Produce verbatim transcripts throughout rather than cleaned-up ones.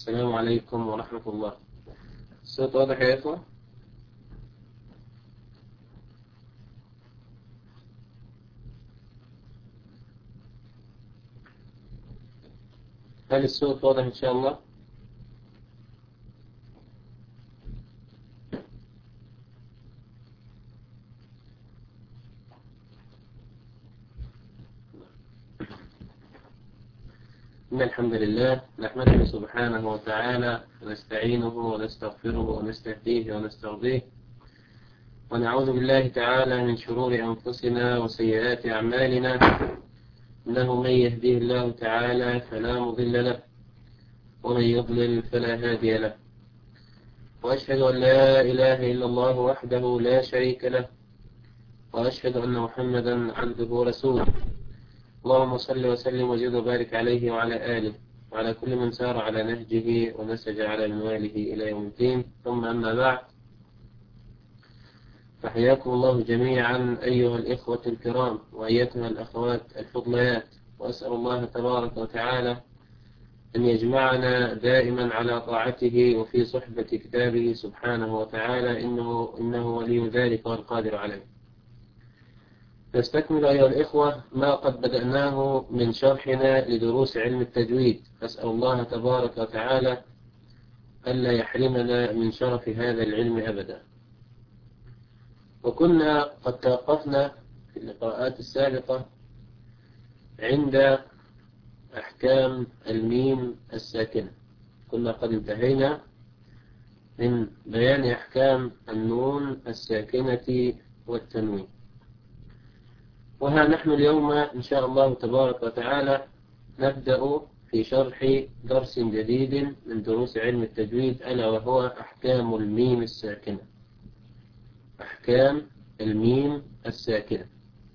السلام عليكم ورحمة الله. الصوت واضح يا إخوة؟ هل الصوت واضح إن شاء الله؟ إن الحمد لله نحمده سبحانه وتعالى ونستعينه ونستغفره ونستهديه ونسترضيه، ونعوذ بالله تعالى من شرور أنفسنا وسيئات أعمالنا. إنه من يهديه الله تعالى فلا مضل له، ومن يضلل فلا هادي له. وأشهد أن لا إله إلا الله وحده لا شريك له، وأشهد أن محمدا عبده ورسوله. اللهم صل وسلم وزد وبارك عليه وعلى آله وعلى كل من سار على نهجه ونسج على منواله إلى يوم الدين. ثم أما بعد، فحياكم الله جميعا أيها الإخوة الكرام وأيتها الأخوات الفضليات، وأسأل الله تبارك وتعالى أن يجمعنا دائما على طاعته وفي صحبة كتابه سبحانه وتعالى، إنه, إنه ولي ذلك والقادر عليه. نستكمل أيها الإخوة ما قد بدأناه من شرحنا لدروس علم التجويد، أسأل الله تبارك وتعالى ألا يحرمنا من شرف هذا العلم أبدا. وكنا قد توقفنا في اللقاءات السابقة عند أحكام الميم الساكنة. كنا قد انتهينا من بيان أحكام النون الساكنة والتنوين، وها نحن اليوم إن شاء الله تبارك وتعالى نبدأ في شرح درس جديد من دروس علم التجويد، ألا وهو أحكام الميم الساكنة. أحكام الميم الساكنة.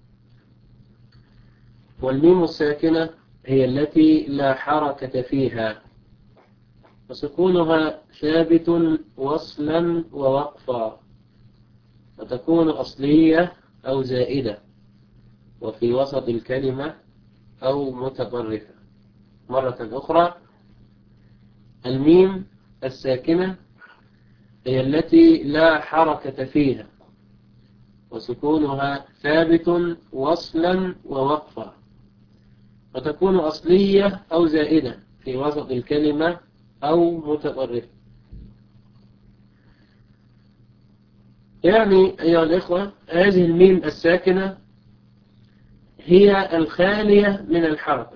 والميم الساكنة هي التي لا حركة فيها، وسكونها ثابت وصلا ووقفا، وتكون أصلية أو زائدة، وفي وسط الكلمة أو متطرفة. مرة أخرى، الميم الساكنة هي التي لا حركة فيها، وسكونها ثابت وصلا ووقفا، وتكون أصلية أو زائدة في وسط الكلمة أو متطرفة. يعني أيها الإخوة، هذه الميم الساكنة هي الخالية من الحركة،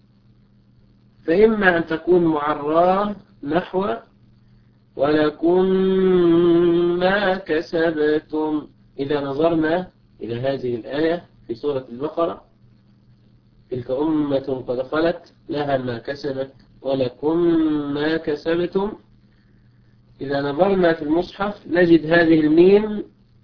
فإما أن تكون معرّة نحو ولكم ما كسبتم. إذا نظرنا إلى هذه الآية في سورة البقرة، تلك أمة قد خلت لها ما كسبت ولكم ما كسبتم. إذا نظرنا في المصحف نجد هذه الميم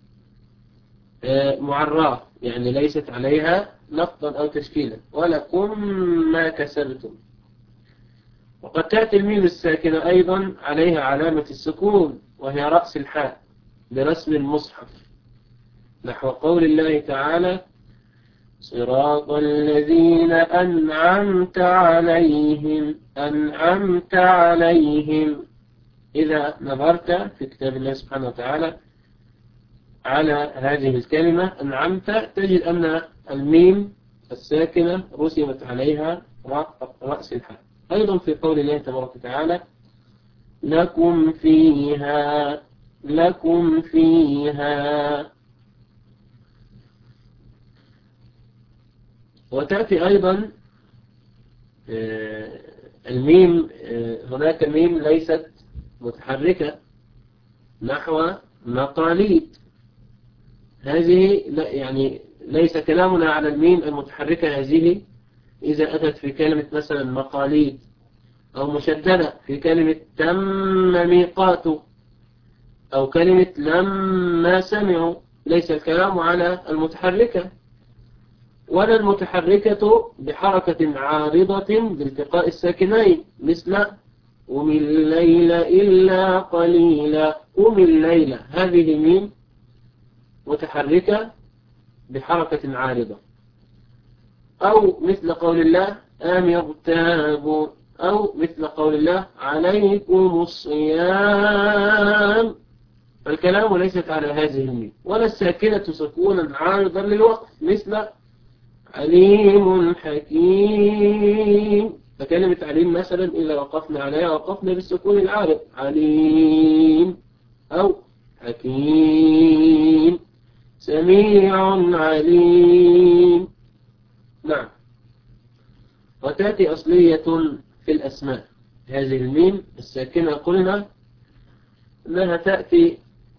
معرّة، يعني ليست عليها نقطا أو تشكيلا، ولكم ما كسبتم. وقد تأتي الميم الساكنة أيضا عليها علامة السكون، وهي رأس الحاء برسم المصحف، نحو قول الله تعالى: صراط الذين أنعمت عليهم أنعمت عليهم. إذا نظرت في كتاب الله سبحانه وتعالى على هذه الكلمة أنعمت، تجد أن الميم الساكنة رسمت عليها رأس الحاء. أيضا في قول الله تبارك وتعالى: لكم فيها لكم فيها. وتأتي أيضا الميم، هناك ميم ليست متحركة نحو مقاليد. هذه يعني ليس كلامنا على الميم المتحركة هذه إذا أتت في كلمة مثلا مقاليد، أو مشددة في كلمة تم ميقاته، أو كلمة لما سمعوا. ليس الكلام على المتحركة، ولا المتحركة بحركة عارضة بالتقاء الساكنين، مثل قم الليل إلا قليلا. قم الليل، هذه ميم متحركة بحركة عارضة. أو مثل قول الله أم يرتابوا أو مثل قول الله عليكم الصيام، فالكلام ليست على هذه الميم، ولا الساكنة سكونا عارضا للوقف مثل عليم حكيم، فكلمة عليم مثلا إذا وقفنا عليها وقفنا بالسكون العارض عليم، أو حكيم سميع عليم. نعم. وتأتي أصلية في الأسماء، هذه الميم الساكنة قلنا أنها تأتي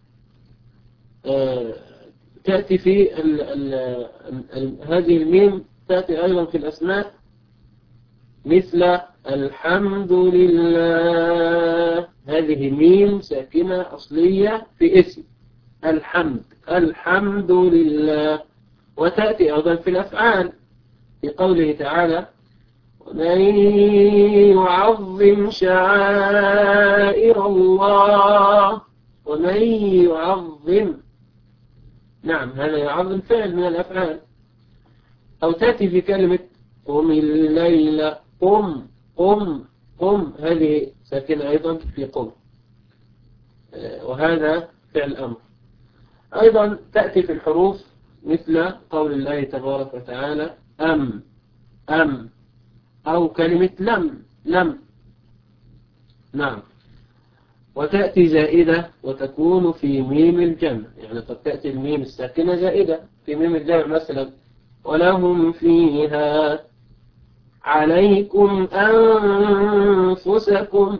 آه تأتي في ال ال ال هذه الميم تأتي أيضا في الأسماء مثل الحمد لله، هذه ميم ساكنة أصلية في اسم الحمد، الحمد لله. وتأتي أيضا في الأفعال في قوله تعالى ومن يعظم شعائر الله، ومن يعظم، نعم هذا يعظم فعل من الأفعال. أو تأتي في كلمة قم الليل، قم قم قم، هذه ساكنة أيضا في قم، وهذا فعل أمر. أيضا تأتي في الحروف مثل قول الله تبارك وتعالى أم أم، أو كلمة لم لم. نعم. وتأتي زائدة وتكون في ميم الجمع، يعني قد تأتي الميم الساكنة زائدة في ميم الجمع، مثلا ولهم فيها عليكم أنفسكم،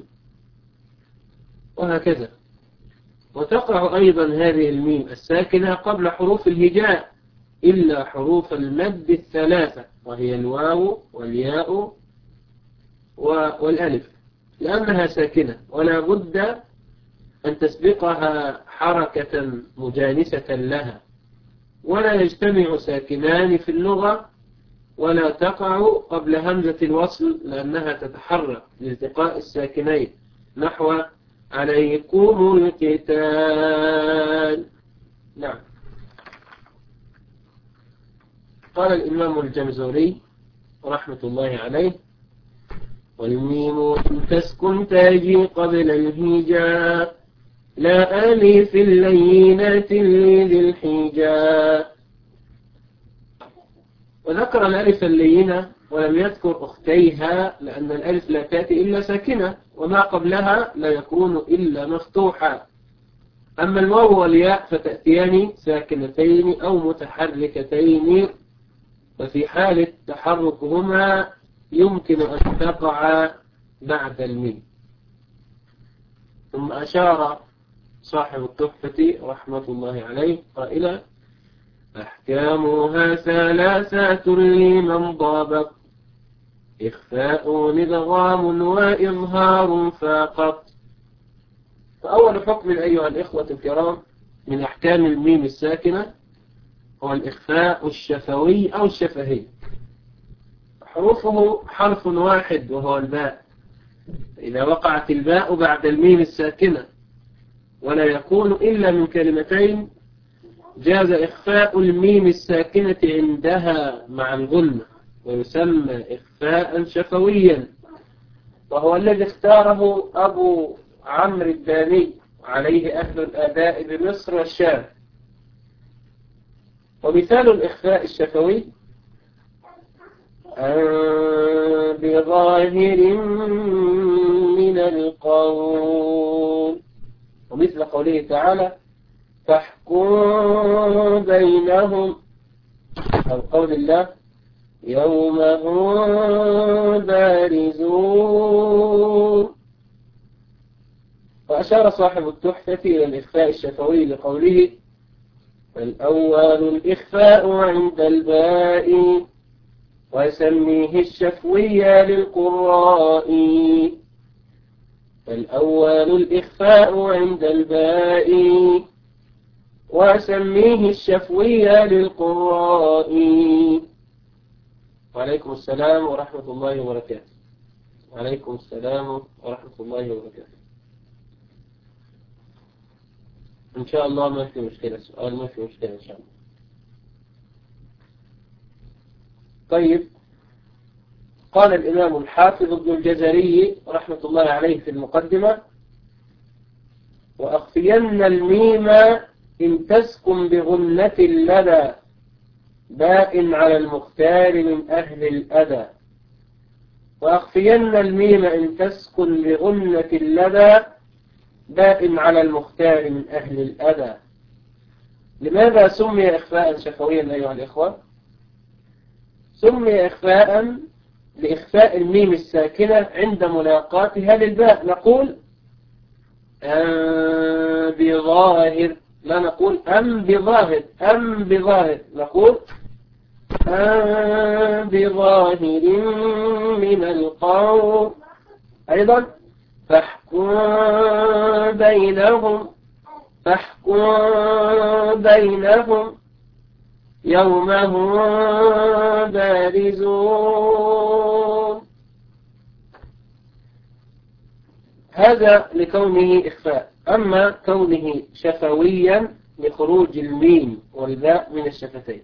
وهكذا. وتقع أيضا هذه الميم الساكنة قبل حروف الهجاء إلا حروف المد الثلاثة، وهي الواو والياء والألف، لأنها ساكنة ولا بد أن تسبقها حركة مجانسة لها، ولا يجتمع ساكنان في اللغة ولا تقع قبل همزة الوصل لأنها تتحرك لالتقاء الساكنين، نحو عليكم القتال. نعم. قال الإمام الجمزوري رحمة الله عليه والميم تسكن تاجي قبل الهجاء لا ألف اللينات لذي الحجاء. وذكر الألف اللينة ولم يذكر أختيها لأن الألف لا تأتي إلا ساكنة، وما قبلها لا يكون إلا مفتوحا. أما الواو والياء فتأتيان ساكنتين أو متحركتين، وفي حالة تحركهما يمكن أن تقع بعد الميم. ثم أشار صاحب التحفة رحمة الله عليه قائلا أحكامها ثلاثات لمن ضابط إخفاء نضغام وإظهار فقط. فأول حكم أيها الإخوة الكرام من أحكام الميم الساكنة هو الإخفاء الشفوي أو الشفهي. حروفه حرف واحد وهو الباء، إذا وقعت الباء بعد الميم الساكنة ولا يكون إلا من كلمتين جاز إخفاء الميم الساكنة عندها مع الغنة، ويسمى إخفاء شفويا، وهو الذي اختاره أبو عمرو الداني عليه أهل الآداء بمصر والشام. ومثال الإخفاء الشفوي بظاهر من القول، ومثل قوله تعالى فاحكم بينهم، أو قول الله يوم هم بارزون. وأشار صاحب التحفة إلى الإخفاء الشفوي لقوله فالأول الإخفاء عند الباء ويسميه الشفوية للقراء. فالأول الإخفاء عند الباء ويسميه الشفوية للقراء. وعليكم السلام ورحمة الله وبركاته. وعليكم السلام ورحمة الله وبركاته. إن شاء الله ما في مشكلة، سؤال ما في مشكلة إن شاء الله. طيب، قال الإمام الحافظ ابن الجزري رحمة الله عليه في المقدمة: وأخفين الميم إن تسكن بغنة اللدى باء على المختار من أهل الأدى. وأخفين الميم إن تسكن بغنة اللدى باء على المختار من أهل الأدى. لماذا سمي إخفاء شفويا أيها الإخوة؟ سمي إخفاء لإخفاء الميم الساكنة عند ملاقاتها للباء. نقول أم بظاهر، لا نقول أم بظاهر، أم بظاهر، نقول أم بظاهر من القول. أيضا فاحكم بينهم، فاحكم بينهم يوم هم بارزون. هذا لكونه إخفاء. أما كونه شفويا لخروج الميم والباء من الشفتين.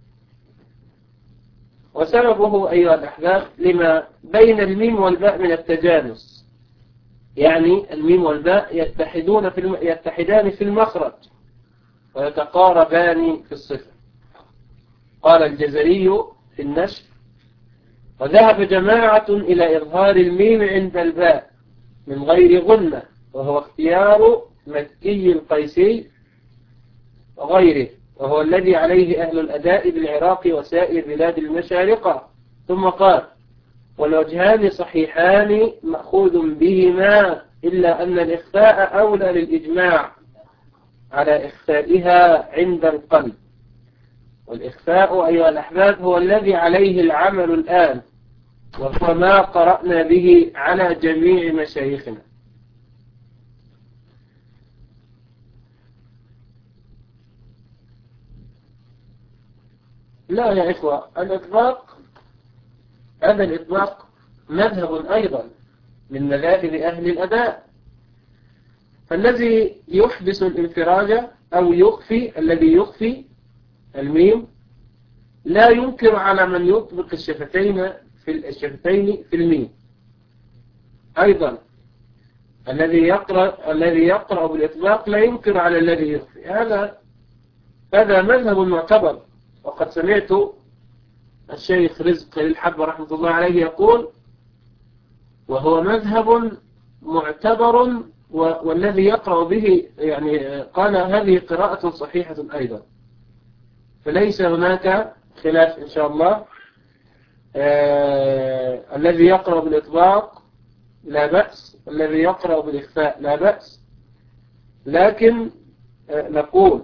وسببه أيها الأحباب لما بين الميم والباء من التجانس، يعني الميم والباء يتحدون في الم... يتحدان في المخرج ويتقاربان في الصفة. قال الجزري في النشر: وذهب جماعة إلى إظهار الميم عند الباء من غير غنة، وهو اختيار مكي القيسي وغيره، وهو الذي عليه أهل الأداء بالعراق وسائر بلاد المشارقة. ثم قال: والوجهان صحيحان مأخوذ بهما، إلا أن الإخفاء أولى للإجماع على إخفائها عند القلب. والإخفاء أيها الأحباب هو الذي عليه العمل الآن، وهو ما قرأنا به على جميع مشايخنا. لا يا إخوة، الإطلاق هذا الإطلاق مذهب أيضا من مذاهب أهل الأداء. فالذي يحدث الانفراج أو يخفي، الذي يخفي الميم لا ينكر على من يطبق الشفتين في الشفتين في الميم. أيضا الذي يقرأ الذي يقرأ بالإطلاق لا ينكر على الذي يخفي. هذا هذا مذهب معتبر. وقد سمعت الشيخ رزق الحب رحمة الله عليه يقول: وهو مذهب معتبر، والذي يقرأ به يعني قال هذه قراءة صحيحة أيضا. فليس هناك خلاف إن شاء الله. آه الذي يقرأ بالإطلاق لا بأس، الذي يقرأ بالإخفاء لا بأس. لكن آه نقول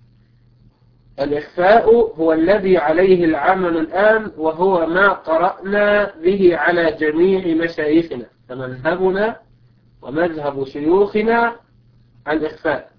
الإخفاء هو الذي عليه العمل الآن، وهو ما قرأنا به على جميع مشايخنا، فمذهبنا ومذهب شيوخنا الإخفاء.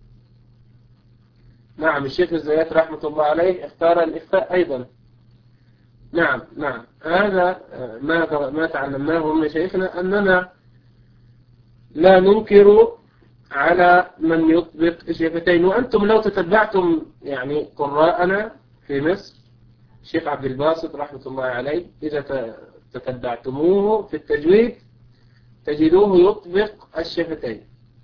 نعم، الشيخ الزيات رحمة الله عليه اختار الإخفاء أيضا. نعم نعم هذا ما ما تعلمناه من مشايخنا، أننا لا ننكر على من يطبق الشفتين. وأنتم لو تتبعتم يعني قراءنا في مصر، الشيخ عبد الباسط رحمة الله عليه، إذا تتبعتموه في التجويد تجدوه يطبق الشفتين.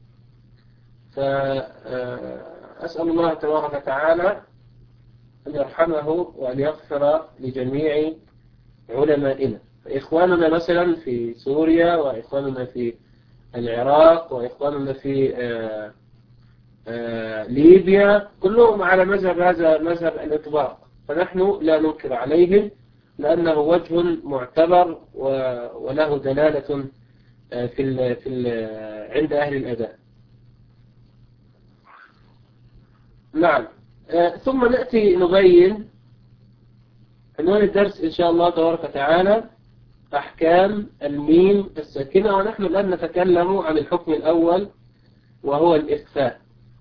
فأسأل الله تبارك وتعالى أن يرحمه وأن يغفر لجميع علمائنا. إخواننا مثلا في سوريا، وإخواننا في العراق، وإخواننا في آآ آآ ليبيا، كلهم على مذهب هذا مذهب الإطباق، فنحن لا ننكر عليهم لأنه وجه معتبر وله دلالة في ال في ال عند أهل الأداء. نعم. ثم نأتي نبين عنوان الدرس إن شاء الله تبارك وتعالى: أحكام الميم الساكنة. ونحن الآن نتكلم عن الحكم الأول وهو الإخفاء.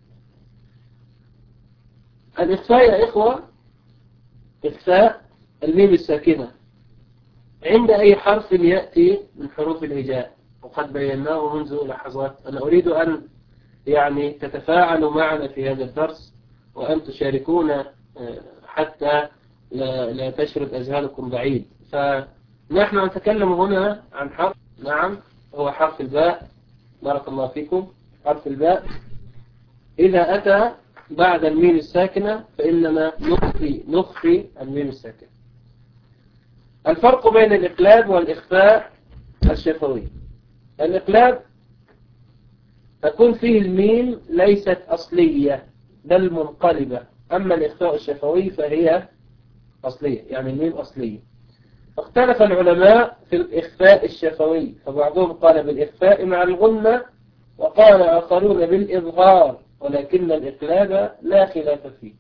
الإخفاء يا إخوة، إخفاء الميم الساكنة عند أي حرف يأتي من حروف الهجاء، وقد بيناه منذ لحظات. أنا أريد أن يعني تتفاعلوا معنا في هذا الدرس، وأن تشاركونا حتى لا, لا تشرد أذهانكم بعيد. نحن نتكلم هنا عن حرف، نعم، هو حرف الباء. بارك الله فيكم. حرف الباء إذا أتى بعد الميم الساكنة فإننا نخفي نخفي الميم الساكنة. الفرق بين الإقلاب والإخفاء الشفوي: الإقلاب تكون فيه الميم ليست أصلية بل منقلبة، أما الإخفاء الشفوي فهي أصلية، يعني الميم أصلية. اختلف العلماء في الإخفاء الشفوي، فبعضهم قال بالإخفاء مع الغنة، وقال آخرون بالإظهار، ولكن الإقلاب لا خلاف فيه.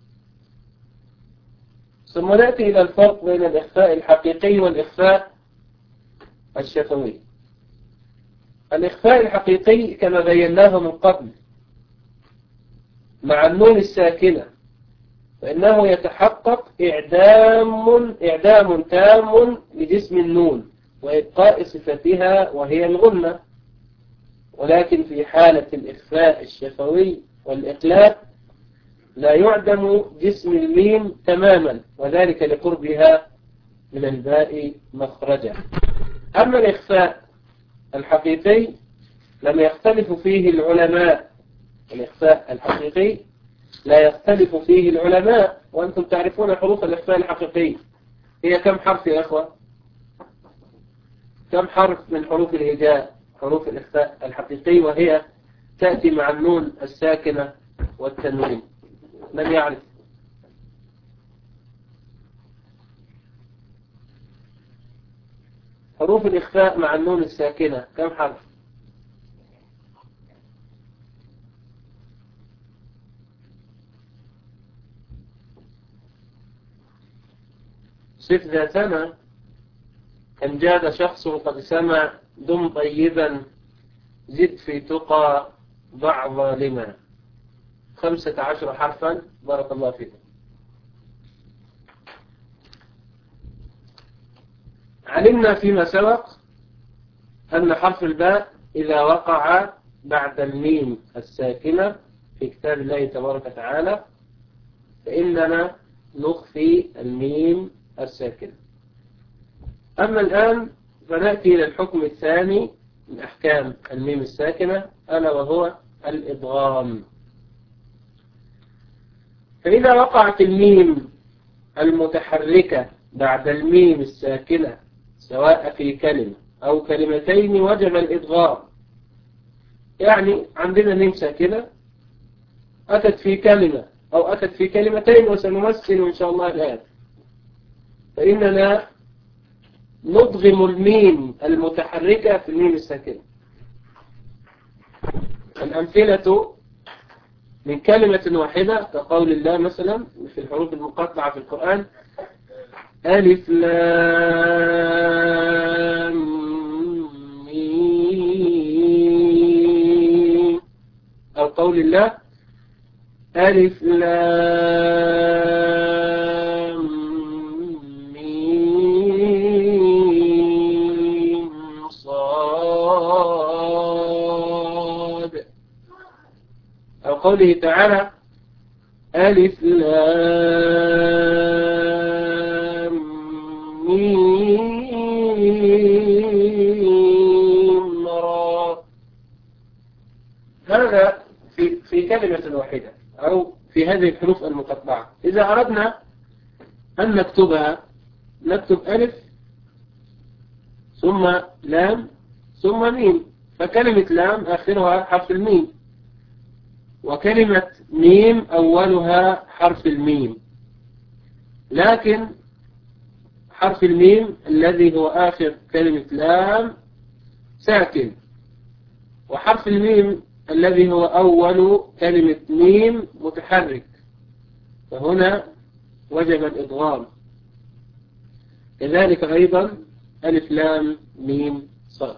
ثم نأتي إلى الفرق بين الإخفاء الحقيقي والإخفاء الشفوي. الإخفاء الحقيقي كما بيناه من قبل مع النون الساكنة، فإنه يتحقق إعدام إعدام تام لجسم النون وإبقاء صفتها وهي الغنة. ولكن في حالة الإخفاء الشفوي والإقلاب لا يعدم جسم الميم تماما، وذلك لقربها من الباء مخرجا. أما الإخفاء الحقيقي لم يختلف فيه العلماء. الإخفاء الحقيقي لا يختلف فيه العلماء، وأنتم تعرفون حروف الإخفاء الحقيقي هي كم حرف يا أخوة؟ كم حرف من حروف الهجاء حروف الإخفاء الحقيقي، وهي تأتي مع النون الساكنة والتنوين؟ من يعرف؟ حروف الإخفاء مع النون الساكنة كم حرف؟ صف ذاتنا أن جاد شخص قد سمع دم طيبا زد في تقى ضع ظالما. خمسة عشر حرفا. بارك الله فيكم. علمنا فيما سبق أن حرف الباء إذا وقع بعد الميم الساكنة في كتاب الله تبارك وتعالى فإننا نخفي الميم الساكنة. أما الآن فنأتي إلى الحكم الثاني من أحكام الميم الساكنة، ألا وهو الإدغام. فإذا وقعت الميم المتحركة بعد الميم الساكنة سواء في كلمة أو كلمتين وجب الإدغام. يعني عندنا ميم ساكنة أتت في كلمة أو أتت في كلمتين، وسنمثل إن شاء الله الآن، فإننا نضغم الميم المتحركة في الميم الساكنة. الأمثلة من كلمة واحدة كقول الله مثلا في الحروف المقطعة في القرآن: ألف لام ميم، أو قول الله ألف لام ميم صاد، أو قوله تعالى ألف لام ميم را. هذا في في كلمة واحدة أو في هذه الحروف المقطعة. إذا أردنا أن نكتبها نكتب ألف ثم لام ثم ميم، فكلمة لام آخرها حرف الميم، وكلمة ميم أولها حرف الميم، لكن حرف الميم الذي هو آخر كلمة لام ساكن، وحرف الميم الذي هو أول كلمة ميم متحرك، فهنا وجب الإدغام. كذلك أيضا ألف لام ميم صاد.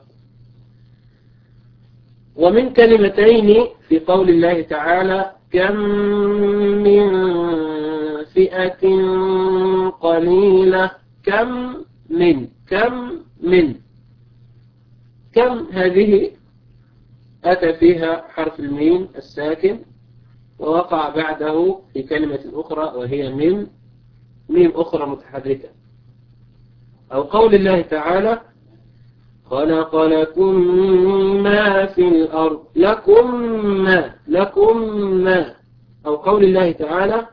ومن كلمتين في قول الله تعالى كم من فئة قليلة، كم من كم من كم هذه أتى فيها حرف الميم الساكن ووقع بعده في كلمة أخرى وهي من ميم أخرى متحركة. أو قول الله تعالى خلق لكم ما في الأرض لكم ما لكم ما، أو قول الله تعالى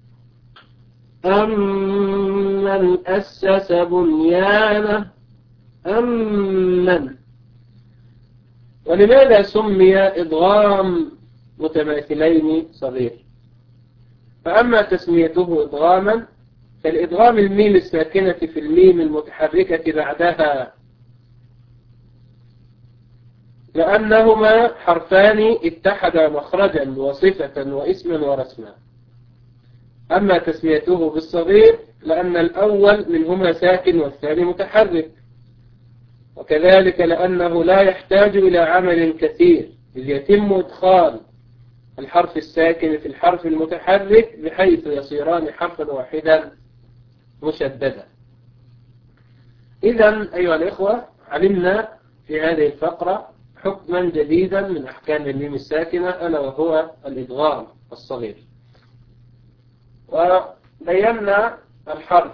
أمن أسس بنيانه أمن. ولماذا سمي إدغام متماثلين صغير؟ فأما تسميته إدغاما فالإدغام الميم الساكنة في الميم المتحركة بعدها، لأنهما حرفان اتحدا مخرجا وصفة واسما ورسما. أما تسميته بالصغير لأن الأول منهما ساكن والثاني متحرك، وكذلك لأنه لا يحتاج إلى عمل كثير إذ يتم إدخال الحرف الساكن في الحرف المتحرك بحيث يصيران حرفا واحدا مشددا. إذن أيها الإخوة علمنا في هذه الفقرة حكما جديدا من أحكام الميم الساكنة ألا وهو الإدغام الصغير، وبينا الحرف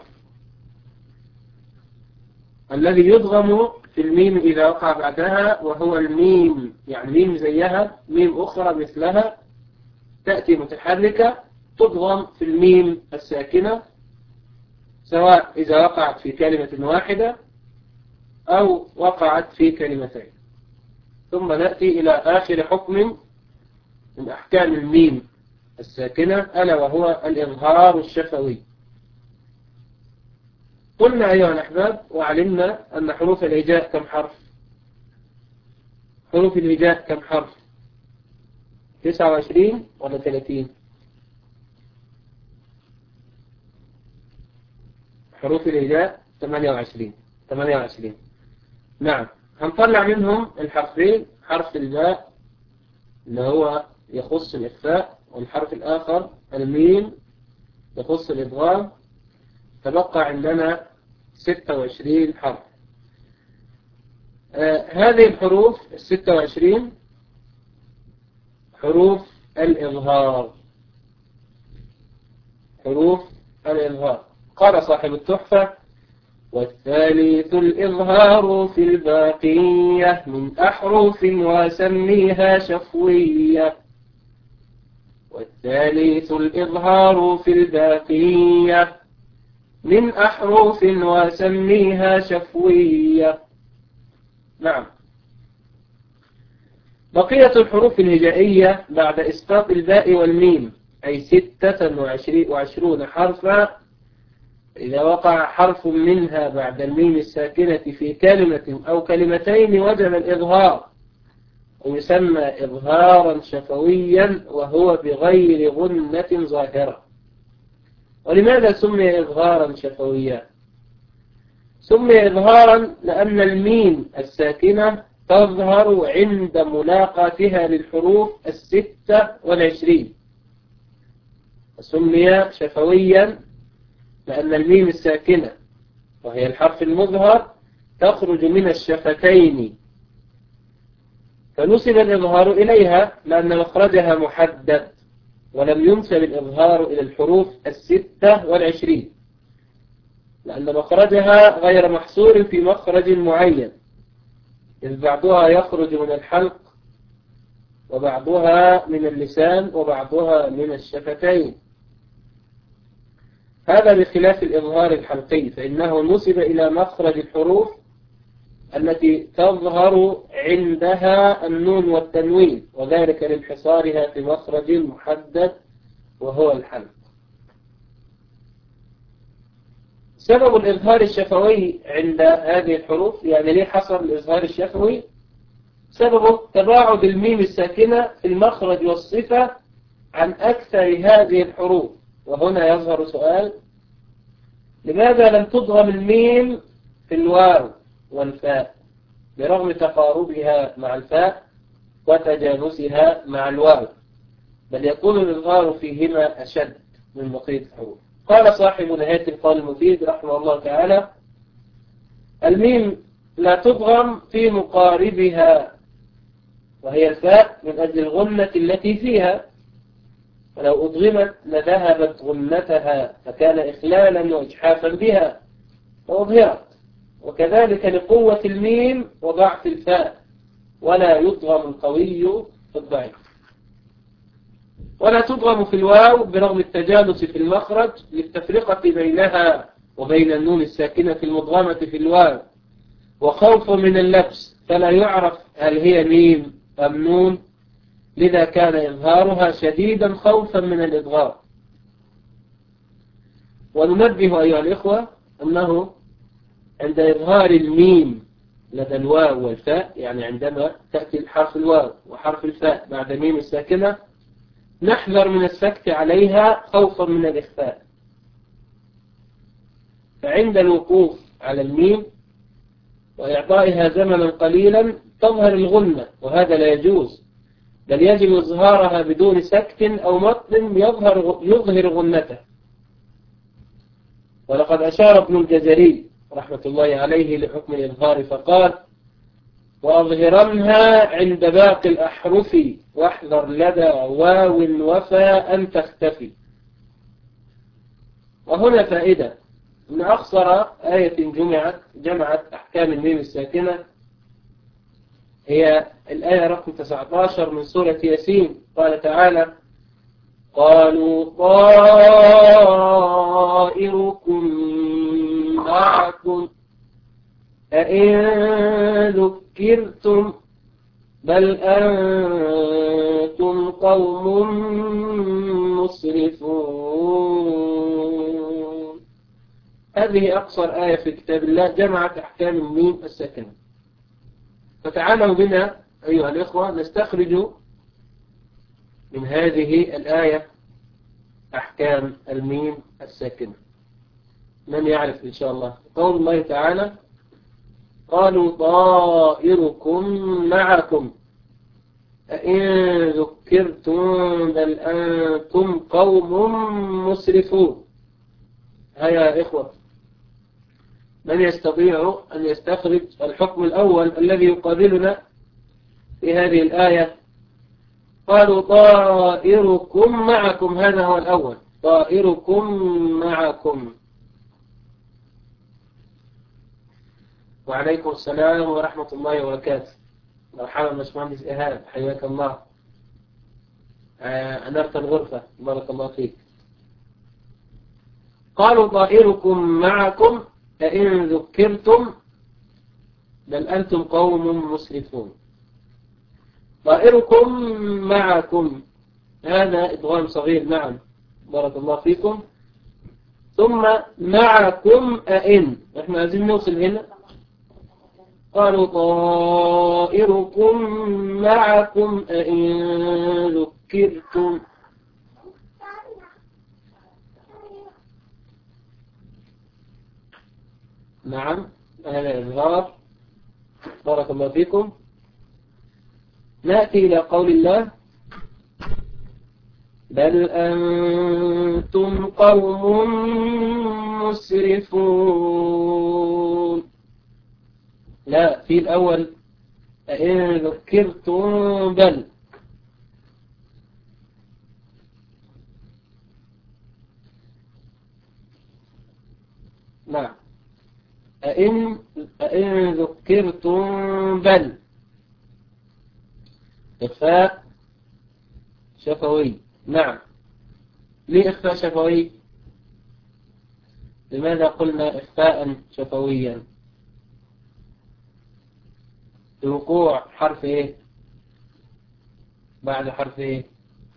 الذي يدغم في الميم إذا وقع بعدها وهو الميم، يعني ميم زيها ميم أخرى مثلها تأتي متحركة تدغم في الميم الساكنة سواء إذا وقعت في كلمة واحدة أو وقعت في كلمتين. ثم نأتي إلى آخر حكم من أحكام الميم الساكنة ألا وهو الإظهار الشفوي. قلنا أيها الأحباب وعلمنا أن حروف الهجاء كم حرف؟ حروف الهجاء كم حرف؟ تسعة وعشرين ولا ثلاثين؟ حروف الهجاء ثمانية وعشرين. ثمانية وعشرين نعم. هنطلع منهم الحرفين، حرف الباء اللي هو يخص الإخفاء، والحرف الآخر الميم يخص الإدغام، تبقى عندنا ستة وعشرين حرف. آه هذه الحروف الستة وعشرين حروف الإظهار. حروف الإظهار قال صاحب التحفة والثالث الإظهار في الباقية من أحرف وسميها شفوية. والثالث الإظهار في الباقية من أحرف وسميها شفوية. نعم. بقية الحروف الهجائية بعد إسقاط الباء والميم أي ستة وعشرون حرفا، إذا وقع حرف منها بعد الميم الساكنة في كلمة أو كلمتين وجب الإظهار، ويسمى إظهارا شفويا وهو بغير غنة ظاهرة. ولماذا سمي إظهارا شفويا؟ سمي إظهارا لأن الميم الساكنة تظهر عند ملاقاتها للحروف الستة والعشرين، سمي شفويا لأن الميم الساكنة وهي الحرف المظهر تخرج من الشفتين، فنسب الإظهار إليها لأن مخرجها محدد، ولم ينسب الإظهار إلى الحروف الستة والعشرين لأن مخرجها غير محصور في مخرج معين، إذ بعضها يخرج من الحلق وبعضها من اللسان وبعضها من الشفتين. هذا بخلاف الإظهار الحلقي فإنه نسب إلى مخرج الحروف التي تظهر عندها النون والتنوين، وذلك لانحصارها في مخرج محدد وهو الحلق. سبب الإظهار الشفوي عند هذه الحروف، يعني ليه حصل الإظهار الشفوي؟ سببه تباعد الميم الساكنة في المخرج والصفة عن أكثر هذه الحروف. وهنا يظهر سؤال: لماذا لم تضغم الميم في الواو والفاء برغم تقاربها مع الفاء وتجانسها مع الواو، بل يكون الإظهار فيهما أشد من بقية الحروف؟ قال صاحب نهاية القول المفيد رحمه الله تعالى: الميم لا تضغم في مقاربها وهي الفاء من أجل الغنة التي فيها، ولو أضغمت لذهبت غنتها فكان إخلالا وإجحافا بها فأظهرت. وكذلك لقوة الميم وضعف الفاء، ولا يضغم القوي في الضعيف. ولا تضغم في الواو برغم التجانس في المخرج للتفرقة بينها وبين النون الساكنة المضغمة في الواو، وخوف من اللبس فلا يعرف هل هي ميم أم نون، لذا كان إظهارها شديدا خوفا من الإضغام. وننبه أيها الإخوة أنه عند إظهار الميم لدى الواو والفاء، يعني عندما تأتي حرف الواو وحرف الفاء بعد ميم الساكنة، نحذر من السكت عليها خوفا من الإخفاء. فعند الوقوف على الميم وإعطائها زمنا قليلا تظهر الغنة، وهذا لا يجوز، بل يجب إظهارها بدون سكت أو مطل يظهر يظهر غنته. ولقد أشار ابن الجزري رحمة الله عليه لحكم الإظهار فقال: وأظهرنها عند باقي الأحرف واحذر لدى واو وفاء أن تختفي. وهنا فائدة، أن أقصر آية جمعت جمعت أحكام الميم الساكنة هي الآية رقم تسعة عشر من سورة ياسين. قال تعالى: قالوا طائركم معكم أئن ذكرتم بل أنتم قوم مسرفون. هذه أقصر آية في كتاب الله جمعت أحكام الميم الساكنة. فتعالوا بنا أيها الإخوة نستخرج من هذه الآية أحكام الميم الساكنة. من يعرف إن شاء الله؟ قول الله تعالى: قالوا طائركم معكم أئن ذكرتم بل أنتم قوم مسرفون. هيا يا إخوة، من يستطيع أن يستخرج الحكم الأول الذي يقابلنا في هذه الآية؟ قالوا طائركم معكم، هذا هو الأول، طائركم معكم. وعليكم السلام ورحمة الله وبركاته. مرحبا باشمهندس إيهاب، حياك الله. آه أنرت الغرفة، بارك الله فيك. قالوا طائركم معكم أئن ذكرتم بل أنتم قوم مسرفون. طائركم معكم، هذا إدغام صغير، نعم بارك الله فيكم. ثم معكم أئن، احنا عايزين نوصل هنا. قالوا طائركم معكم أئن ذكرتم. نعم هذا إظهار، بارك الله فيكم. نأتي إلى قول الله: بل أنتم قوم مسرفون. لا، في الأول أئن ذكرتم بل. نعم أئن أئن ذكرتم بل، إخفاء شفوي. نعم، ليه إخفاء شفوي؟ لماذا قلنا إخفاء شفويا؟ الوقوع حرف إيه بعد حرف إيه؟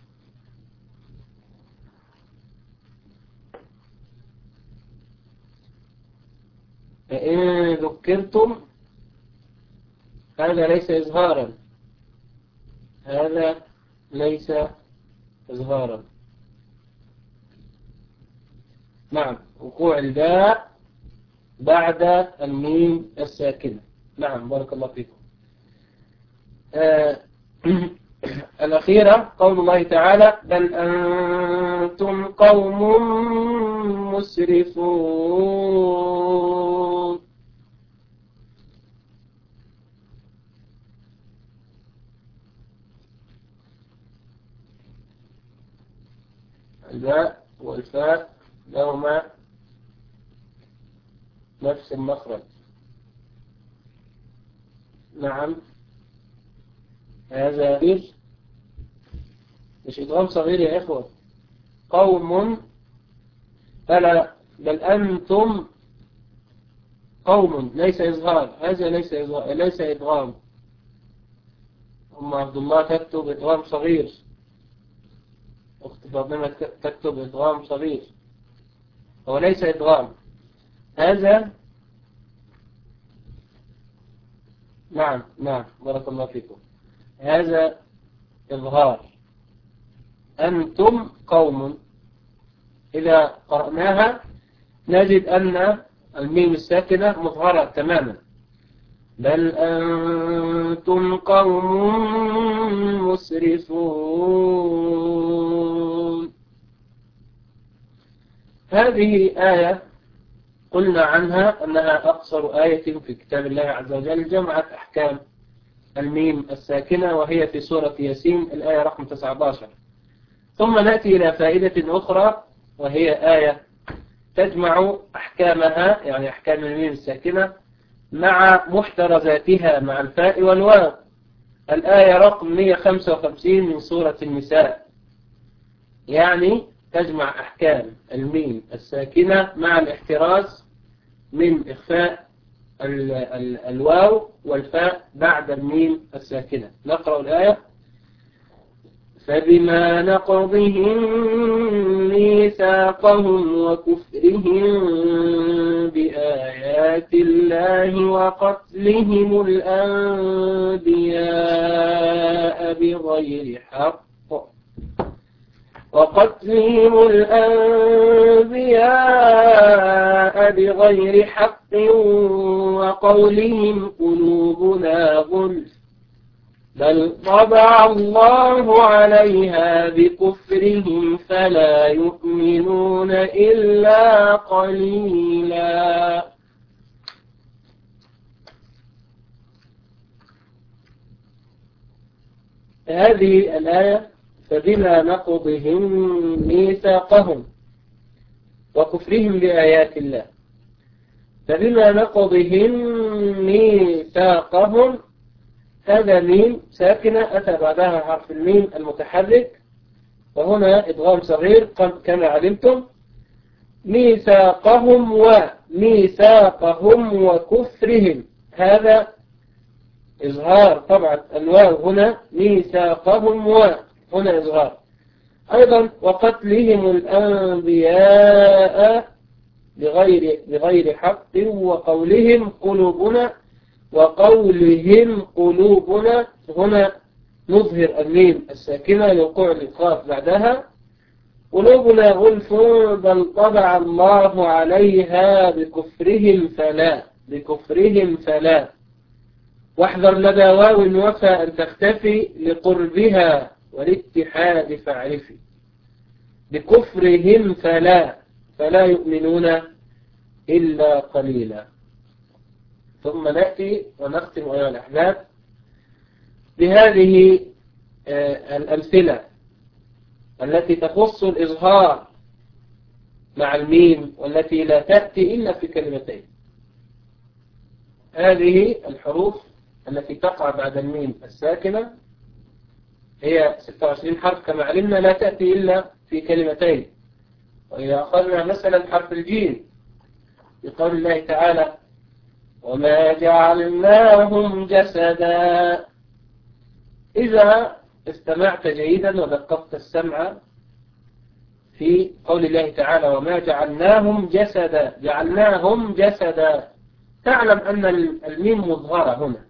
فإن ذكرتم، هذا ليس إظهارا، هذا ليس إظهارا. نعم، وقوع الباء بعد الميم الساكنة. نعم بارك الله فيكم. آه الأخيرة قول الله تعالى: بل أنتم قوم مسرفون. الباء والفاء لهما نفس المخرج، نعم هذا غير، مش إدغام صغير يا إخوة. قوم، لا لا بل أنتم قوم، ليس إظهار، هذا ليس إظهار، ليس إدغام. أم عبد الله تكتب إدغام صغير، أخت فاطمة تكتب إدغام صغير، هو ليس إدغام هذا. نعم نعم بارك الله فيكم، هذا إظهار. أنتم قوم، إذا قرأناها نجد أن الميم الساكنة مظهرة تماما. بل أنتم قوم مسرفون. هذه آية قلنا عنها أنها أقصر آية في كتاب الله عز وجل، جمعت أحكام الميم الساكنة، وهي في سورة ياسين الآية رقم تسعة عشر. ثم نأتي إلى فائدة أخرى، وهي آية تجمع أحكامها، يعني أحكام الميم الساكنة مع محترزاتها مع الفاء والواو. الآية رقم مئة وخمسة وخمسين من سورة النساء، يعني تجمع أحكام الميم الساكنة مع الاحتراز من إخفاء ال ال الواو والفاء بعد الميم الساكنة. نقرأ الآية. فبما نقضهم ميثاقهم وكفرهم بآيات الله وقتلهم الأنبياء بغير حق وقتلهم الأنبياء بغير حق وقولهم قلوبنا غلف بل طبع الله عليها بكفرهم فلا يؤمنون إلا قليلا. هذه الآية فبما نقضهم ميثاقهم وكفرهم بآيات الله. فبما نقضهم ميثاقهم، هذا ميم ساكنة أتى بعدها حرف الميم المتحرك، وهنا إدغام صغير كما علمتم. ميثاقهم وميثاقهم وكفرهم، هذا إظهار طبعا الواو هنا. ميثاقهم وهنا إظهار أيضا. وقتلهم الأنبياء بغير, بغير حق وقولهم قلوبنا وقولهم قلوبنا، هنا نظهر الميم الساكنة لوقوع الإدغام بعدها. قلوبنا غلف بل طبع الله عليها بكفرهم فلا بكفرهم فلا. واحذر لدى واو وفى أن تختفي لقربها والاتحاد فاعرفي. بكفرهم فلا فلا يؤمنون إلا قليلا. ثم نأتي ونختم أيها الأحباب بهذه الأمثلة التي تخص الإظهار مع الميم، والتي لا تأتي إلا في كلمتين. هذه الحروف التي تقع بعد الميم الساكنة هي ستة وعشرين حرف كما علمنا، لا تأتي إلا في كلمتين. وإذا أخذنا مثلا حرف الجيم بقول الله تعالى وما جعلناهم جسدا. إذا استمعت جيدا ودققت السمع في قول الله تعالى وما جعلناهم جسدا، جعلناهم جسدا، تعلم أن الميم مظهرة هنا.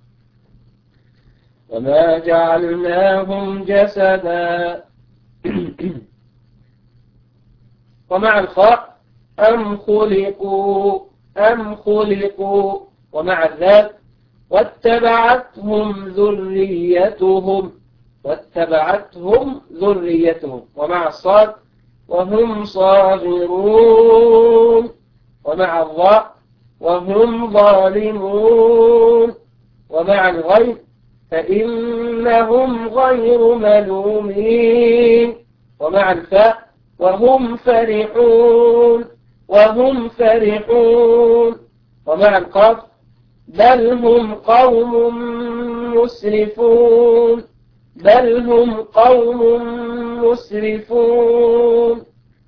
وما جعلناهم جسدا. ومع الخاء أم خلقوا أم خلقوا. ومع الذال واتبعتهم ذريتهم واتبعتهم ذريتهم. ومع الصاد وهم صاغرون. ومع الضاء وهم ظالمون. ومع الغين فإنهم غير ملومين. ومع الفاء وهم فرحون وهم فرحون. ومع القاف بل هم قوم مسرفون بل هم قوم مسرفون.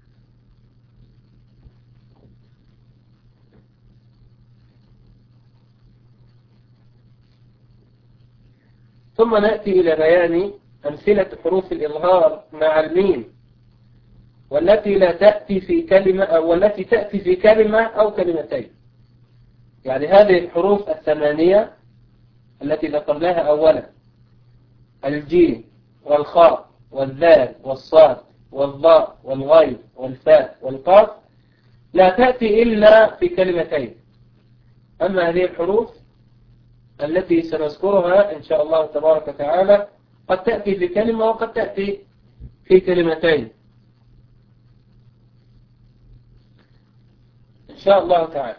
ثم نأتي إلى بيان أمثلة حروف الإظهار مع الميم والتي لا تأتي في كلمة أو والتي تأتي في كلمة أو كلمتين. يعني هذه الحروف الثمانية التي ذكرناها أولا، الجيم والخاء والذال والصاد والضاء والغين والفاء والقاف، لا تأتي إلا في كلمتين. أما هذه الحروف التي سنذكرها إن شاء الله تبارك وتعالى قد تأتي في كلمة وقد تأتي في كلمتين إن شاء الله تعالى.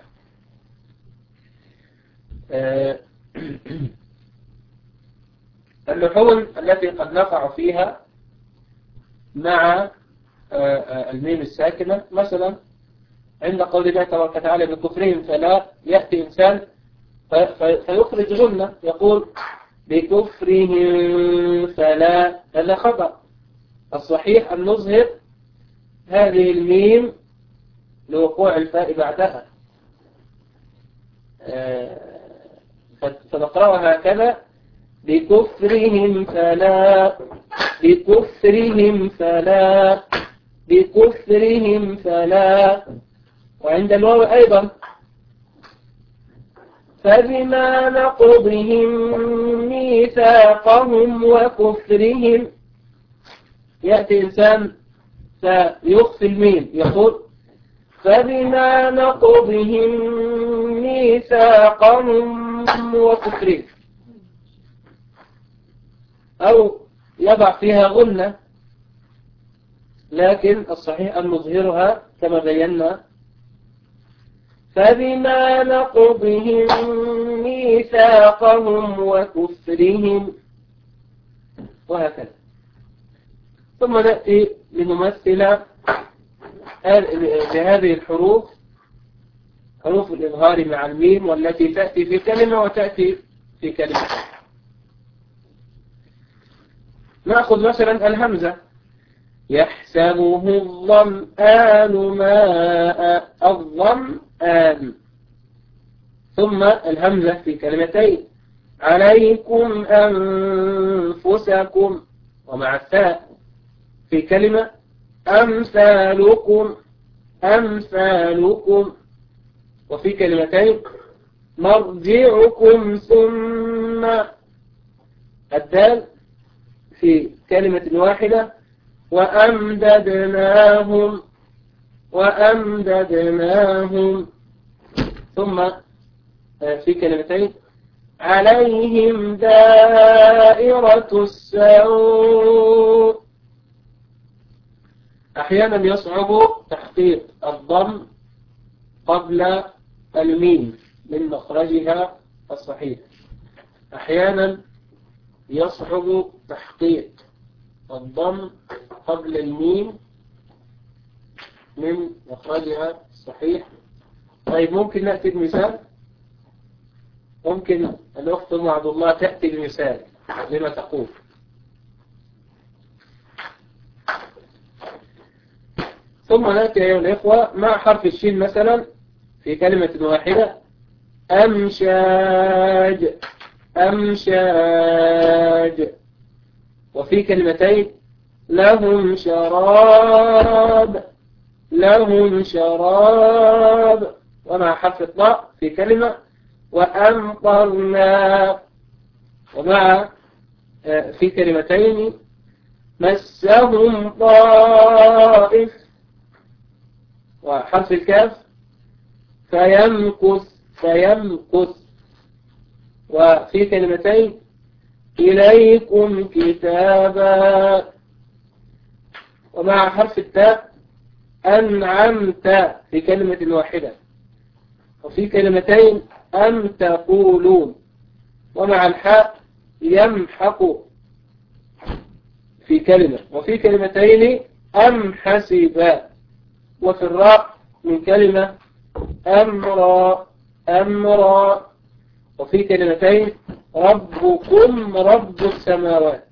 اللحون التي قد نقع فيها مع الميم الساكنة، مثلا عند قول الله تبارك وتعالى بكفرهم فلا، يأتي إنسان فيخرج غنة يقول بكفرهم فلا، هذا خطأ. الصحيح أن نظهر هذه الميم لوقوع الفاء بعدها، فنقرأها هكذا بكفرهم فلا بكفرهم فلا بكفرهم فلا. وعند الواو أيضا فبما نقضهم ميثاقهم وكفرهم، يأتي إنسان فيخفي الميم يقول فبما نقضهم ميثاقهم وكفرهم، أو يضع فيها غنة، لكن الصحيح أن نظهرها كما بينا فبما نقضهم ميثاقهم وكفرهم، وهكذا. ثم نأتي لنمثل بهذه الحروف، حروف الإظهار مع الميم والتي تأتي في كلمة وتأتي في كلمة. نأخذ مثلا الهمزة، يحسبه الظمآن ماء، الظمآن. ثم الهمزة في كلمتين، عليكم أنفسكم، ومع التاء في كلمة أمثالكم أمثالكم، وفي كلمتين مرجعكم ثم، الدال في كلمة واحدة وأمددناهم وأمددناهم. ثم في كلمتين عليهم دائرة السوء. أحيانا يصعب تحقيق الضم قبل الميم من مخرجها الصحيح، أحيانا يصعب تحقيق الضم قبل الميم من مخرجها الصحيح. طيب ممكن نأتي بمثال، ممكن الأخت أم عبد الله تأتي بمثال لما تقول. ثم نأتي أيها الإخوة مع حرف الشين مثلا في كلمة واحدة، أمشاج أمشاج. وفي كلمتين لهم شراب لهم شراب. ومع حرف الطاء في كلمة وأمطرنا. ومع في كلمتين مسهم طائف. وحرف الكاف فيمكث فيمكث. وفي كلمتين إليكم كتابا. ومع حرف التاء أنعمت في كلمة واحدة. وفي كلمتين أم تقولون. ومع الحاء يمحق في كلمة. وفي كلمتين أم حسبا. وفي الراء من كلمة أمرا أمرا. وفي كلمتين ربكم رب السماوات.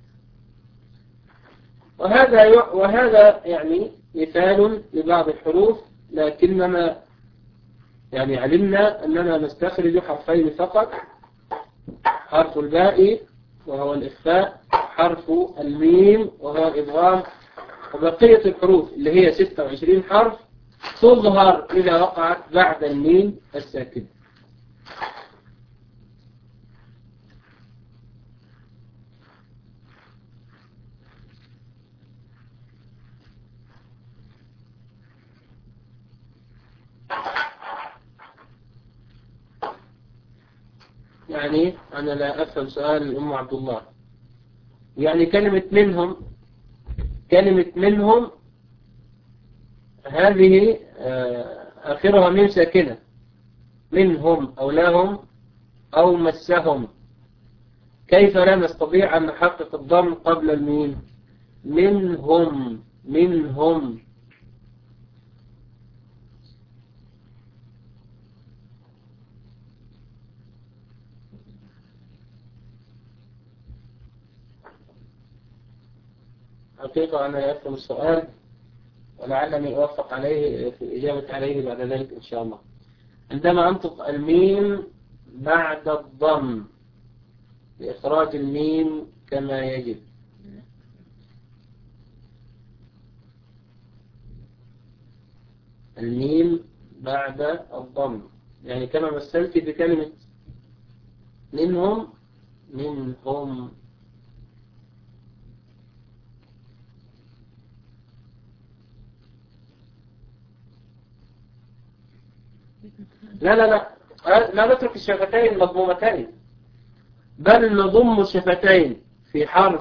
وهذا وهذا يعني مثال لبعض الحروف، لكننا يعني علمنا أننا نستخرج حرفين فقط، حرف الباء وهو الإخفاء، حرف الميم وهو الإدغام، وبقية الحروف اللي هي ستة وعشرين حرف تظهر إذا وقعت بعد الميم الساكن. يعني أنا لا أفهم سؤال أم عبد الله. يعني كلمة منهم، كلمة منهم هذه آخرها ميم ساكنة، منهم أو لهم أو مسهم. كيف لا نستطيع أن نحقق الضم قبل الميم؟ منهم منهم. حقيقة أنا لا أفهم السؤال، ولعلني أوفق عليه في الإجابة عليه بعد ذلك إن شاء الله. عندما أنطق الميم بعد الضم لإخراج الميم كما يجب. الميم بعد الضم يعني كما مثلت بكلمة منهم منهم. لا لا لا لا نترك الشفتين مضمومتين، بل نضم الشفتين في حرف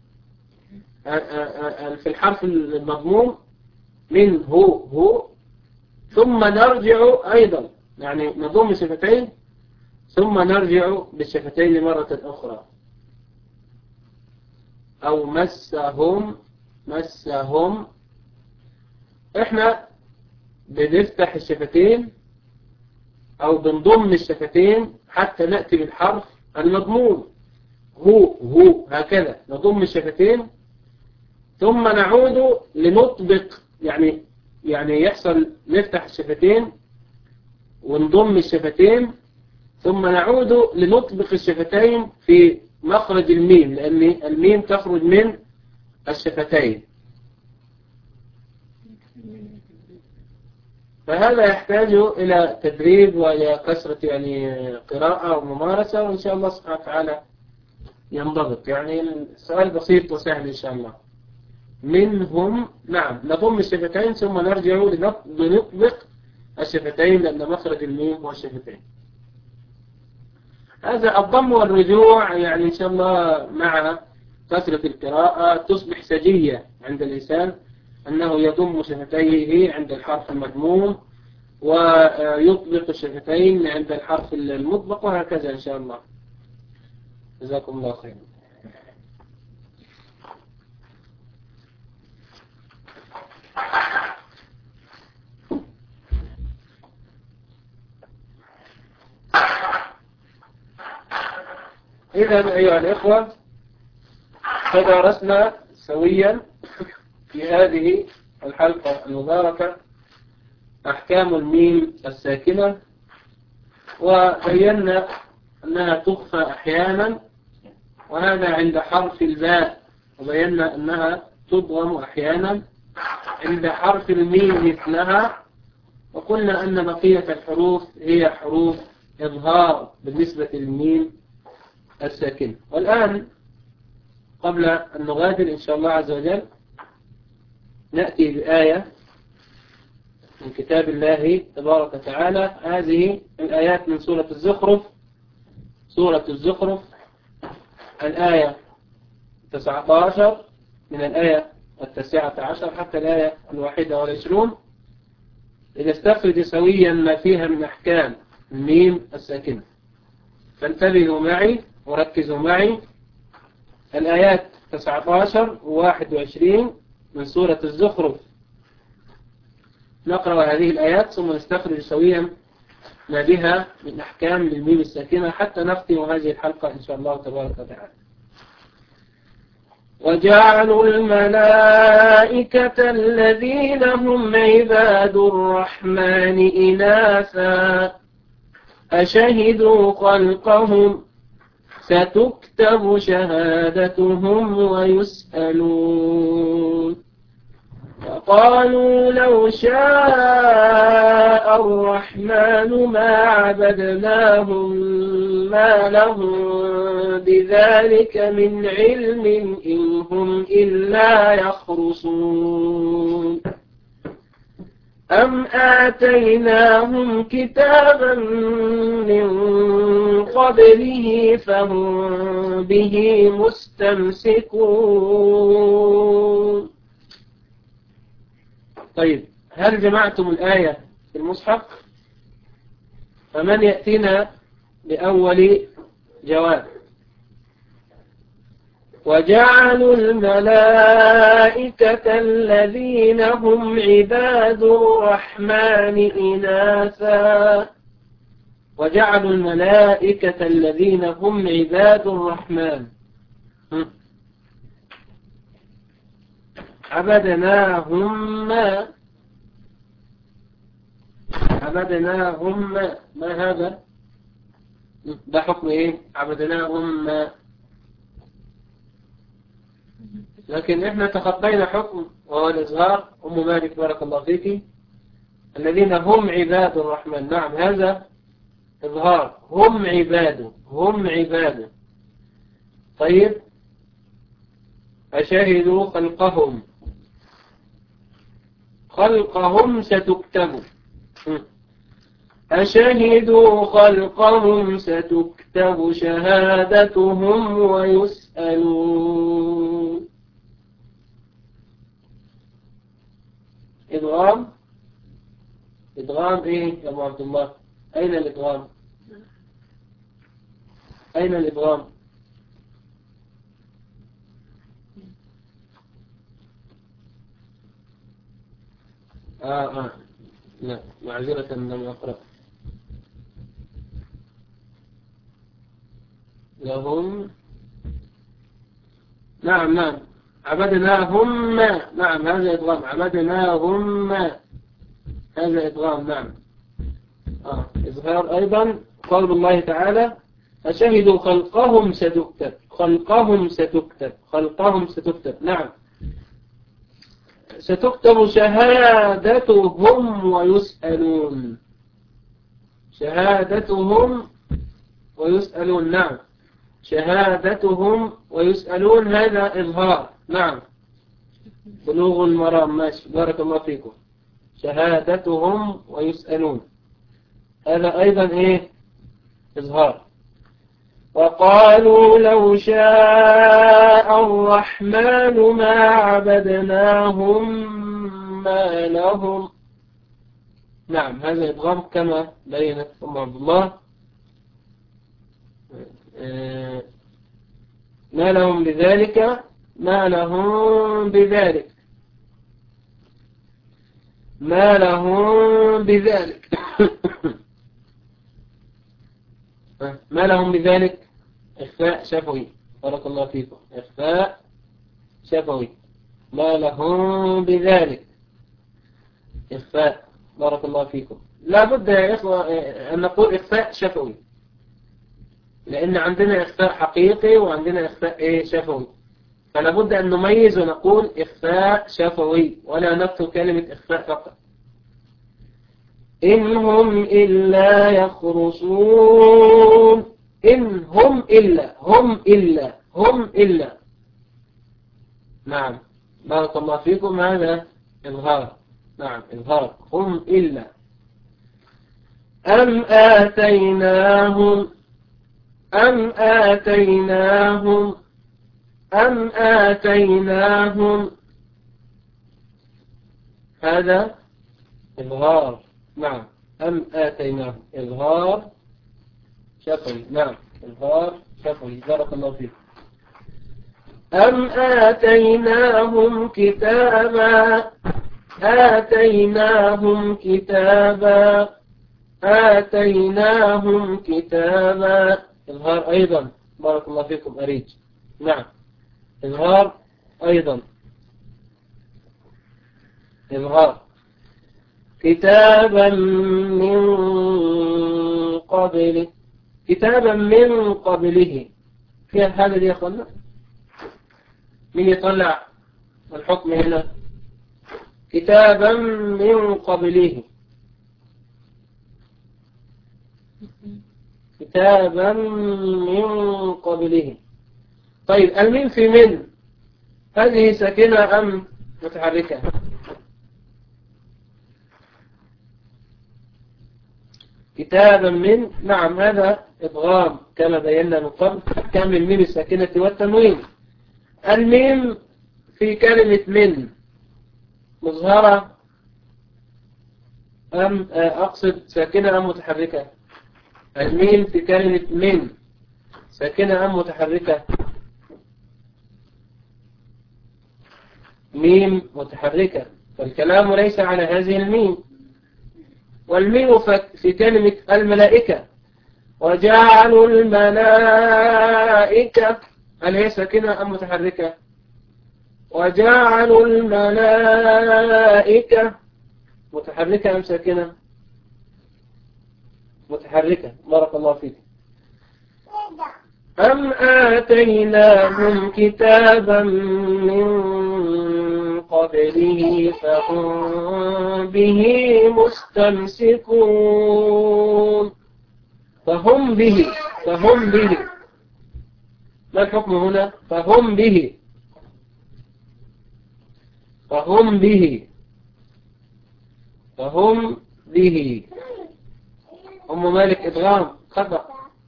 في الحرف المضموم من هو هو، ثم نرجع أيضا، يعني نضم الشفتين ثم نرجع بالشفتين مرة أخرى. أو مسهم مسهم. إحنا بنفتح الشفتين أو بنضم الشفتين حتى نأتي بالحرف المضموم هو هو، هكذا نضم الشفتين ثم نعود لنطبق، يعني يعني يحصل نفتح الشفتين ونضم الشفتين ثم نعود لنطبق الشفتين في مخرج الميم، لأن الميم تخرج من الشفتين. فهذا يحتاج إلى تدريب وإلى كثرة يعني قراءة وممارسة، وإن شاء الله سبحانه وتعالى ينضبط. يعني السؤال بسيط وسهل إن شاء الله. منهم، نعم نضم الشفتين ثم نرجع لنطبق الشفتين لأن مخرج الميم هو الشفتين. هذا الضم والرجوع يعني إن شاء الله مع كثرة القراءة تصبح سجية عند الإنسان أنه يضم شفتيه عند الحرف المضموم ويطبق الشفتين عند الحرف المطبق، وهكذا إن شاء الله. جزاكم الله خير. إذا أيها الإخوة تدارسنا سويا في هذه الحلقة المباركة أحكام الميم الساكنة، وبينا أنها تخفى أحيانا، وهذا عند حرف الباء، وبينا أنها تضغم أحيانا عند حرف الميم مثلها، وقلنا أن بقية الحروف هي حروف إظهار بالنسبة للميم الساكنة. والآن قبل أن نغادر إن شاء الله عز وجل نأتي بآية من كتاب الله تبارك وتعالى. هذه الآيات من سورة الزخرف، سورة الزخرف الآية تسعة عشر، من الآية التاسعة عشر حتى الآية الواحدة والعشرون، لنستخرج سويا ما فيها من أحكام الميم الساكنة. فانتبهوا معي وركزوا معي. الآيات تسعة عشر وواحد وعشرين من سورة الزخرف. نقرأ هذه الآيات ثم نستخرج سويا ما بها من أحكام للميم الساكنة حتى نختم هذه الحلقة إن شاء الله تبارك وتعالى. وجعلوا الملائكة الذين هم عباد الرحمن إناثا أشهدوا خلقهم ستكتب شهادتهم ويسألون وقالوا لو شاء الرحمن ما عبدناهم ما لهم بذلك من علم إن هم إلا يخرصون أم آتيناهم كتابا من قبله فهم به مستمسكون. طيب هل جمعتم الآية في المصحف؟ فمن يأتينا بأول جواب؟ وجعلوا الملائكة الذين هم عباد الرحمن إناثا وجعلوا الملائكة الذين هم عباد الرحمن عبدناهم ما عبدناهم ما, ما هذا؟ ده حكم ايه؟ عبدناهم ما. لكن احنا تخطينا حكم وهو الإظهار. أم مالك بارك الله فيك الذين هم عباد الرحمن. نعم هذا إظهار. هم عباده هم عباده. طيب أشهدوا خلقهم خلقهم ستكتب. أشهدوا خلقهم ستكتب شهادتهم ويسألون. إدغام إدغام إيه يا أبو عبد الله؟ أين الإدغام؟ أين الإدغام؟ آه آه لا معذرة لم أقرأ. لهم نعم نعم عبدناهم نعم هذا إدغام. عبدناهم هذا إدغام. نعم آه. إظهار أيضا قول الله تعالى أشهدوا خلقهم ستكتب خلقهم ستكتب خلقهم ستكتب. نعم ستكتب شهادتهم ويسألون شهادتهم ويسألون. نعم شهادتهم ويسألون هذا إظهار. نعم بلوغ المرام ماشي بارك الله فيكم. شهادتهم ويسألون هذا أيضا إيه؟ إظهار. وقالوا لو شاء الرحمن ما عبدناهم ما لهم. نعم هذا إدغام كما بينت أم عبد الله. ما لهم بذلك ما لهم بذلك ما لهم بذلك ما لهم بذلك إخفاء شفوي بارك الله فيكم. إخفاء شفوي ما لهم بذلك إخفاء بارك الله فيكم. لا بد يا إخوة أن نقول إخفاء شفوي لأن عندنا إخفاء حقيقي وعندنا إخفاء إيه شفوي. فلا بد أن نميز ونقول إخفاء شفوي ولا نكتب كلمة إخفاء فقط. إن هم إلا يخرصون. إن هم إلا هم إلا هم إلا. نعم بارك الله فيكم هذا إظهار. نعم إظهار هم إلا. أم آتيناهم أم آتيناهم أم آتيناهم هذا إظهار. نعم أم آتيناهم إظهار شفوي. نعم إظهار شفوي بارك الله فيك. أم آتيناهم كتابا آتيناهم كتابا آتيناهم كتابا. إظهار أيضا، بارك الله فيكم أريج. نعم، إظهار أيضا، إظهار كتابا من قبله، كتابا من قبله فيها الحالة دي يا أخوانا. مين يطلع الحكم هنا؟ كتابا من قبله، كتابا من قبله. طيب الميم في من هذه ساكنة أم متحركة؟ كتابا من، نعم هذا إضغام كما بينا من قبل، كم الميم الساكنة والتنوين. الميم في كلمة من مظهرة أم أقصد ساكنة أم متحركة؟ الميم في كلمة من ساكنة أم متحركة؟ ميم متحركة، فالكلام ليس على هذه الميم. والميم في كلمة الملائكة، وجعلوا الملائكة، هل هي ساكنة أم متحركة؟ وجعلوا الملائكة متحركة أم ساكنة؟ متحركة، بارك الله فيك. أم آتيناهم كتابا من قبله فهم به مستمسكون. فهم به، فهم به، ما الحكم هنا؟ فهم به، فهم به، فهم به. أم مالك إدغام خطأ،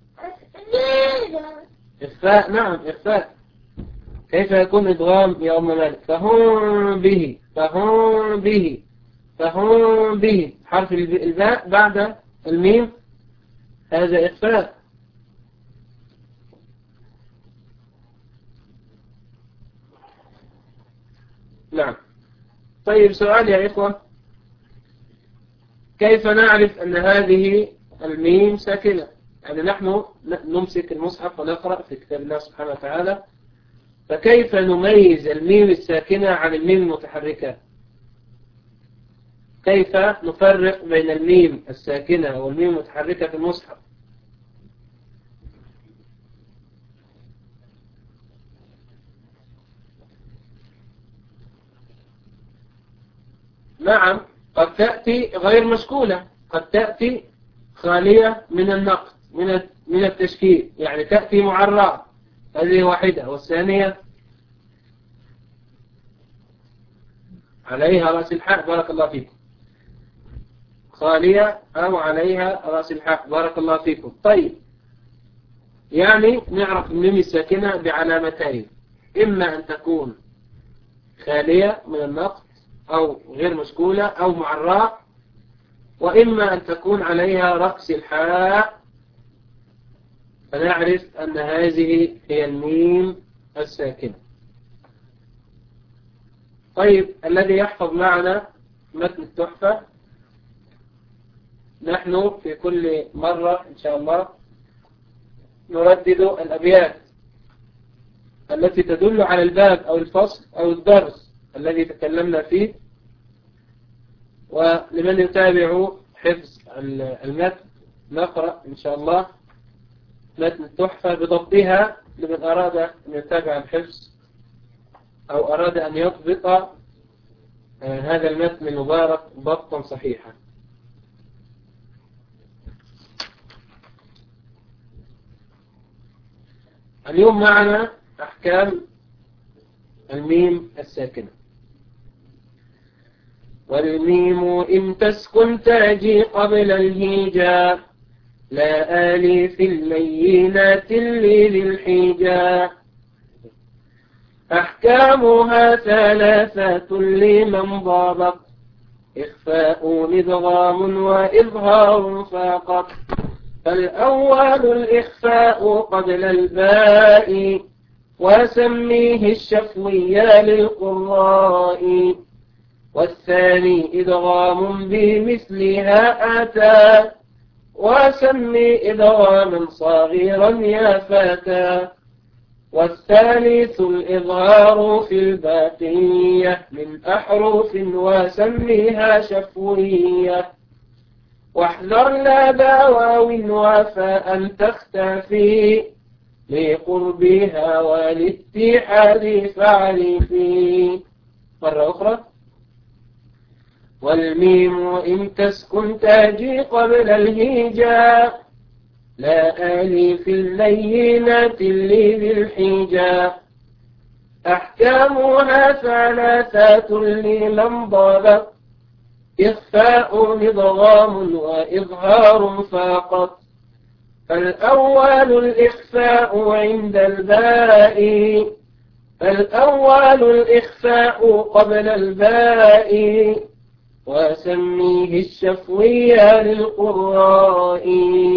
إخفاء، نعم إخفاء. كيف يكون إدغام يا أم مالك؟ فهم به، فهم به، فهم به، حرف الباء بعد الميم هذا إخفاء. نعم. طيب سؤال يا إخوة، كيف نعرف أن هذه الميم ساكنة؟ يعني نحن نمسك المصحف ونقرأ في كتاب الله سبحانه وتعالى، فكيف نميز الميم الساكنة عن الميم المتحركة؟ كيف نفرق بين الميم الساكنة والميم المتحركة في المصحف؟ نعم، قد تأتي غير مشكولة، قد تأتي خالية من النقد، من من التشكيل، يعني تأتي معرّة، هذه واحدة. والثانية عليها رأس الحاء، بارك الله فيكم، خالية أو عليها رأس الحاء، بارك الله فيكم. طيب، يعني نعرف الميم الساكنة بعلامتين، إما أن تكون خالية من النقد أو غير مشكولة أو معرّة، وإما أن تكون عليها رأس الحاء، فنعرف أن هذه هي الميم الساكنة. طيب، الذي يحفظ معنا متن التحفة، نحن في كل مرة إن شاء الله نردد الأبيات التي تدل على الباب أو الفصل أو الدرس الذي تكلمنا فيه. ولمن يتابع حفظ المتن نقرأ إن شاء الله متن التحفة بضبطها، لمن أراد أن يتابع الحفظ أو أراد أن يضبط هذا المتن المبارك ضبطا صحيحا. اليوم معنا أحكام الميم الساكنة. والميم إن تسكن تأجي قبل الهيجاء، لا آلي في اللينات لذي الحجاء. أحكامها ثلاثة لمن ضابط، إخفاء إدغام وإظهار فقط. فالأول الإخفاء قبل الباء، وسميه الشفوي للقراء. والثاني إدغام بمثلها أتى، وسمي إدغاما صغيرا يا فتى. والثالث الإظهار في الباقية من أحرف وسميها شفوية. واحذر لا دواو وفاء تختفي لقربها والاتحاد فعل فيه. مرة أخرى. والميم إن تسكن تاجي قبل الهجاء لا آلي في اللينات اللي بالحجاء. أحكامها ثلاثات لمن ضبط إخفاء إضغام وإظهار فقط. فالأول الإخفاء عند الباء فالأول الإخفاء قبل الباء وسميه الشفوية للقراء.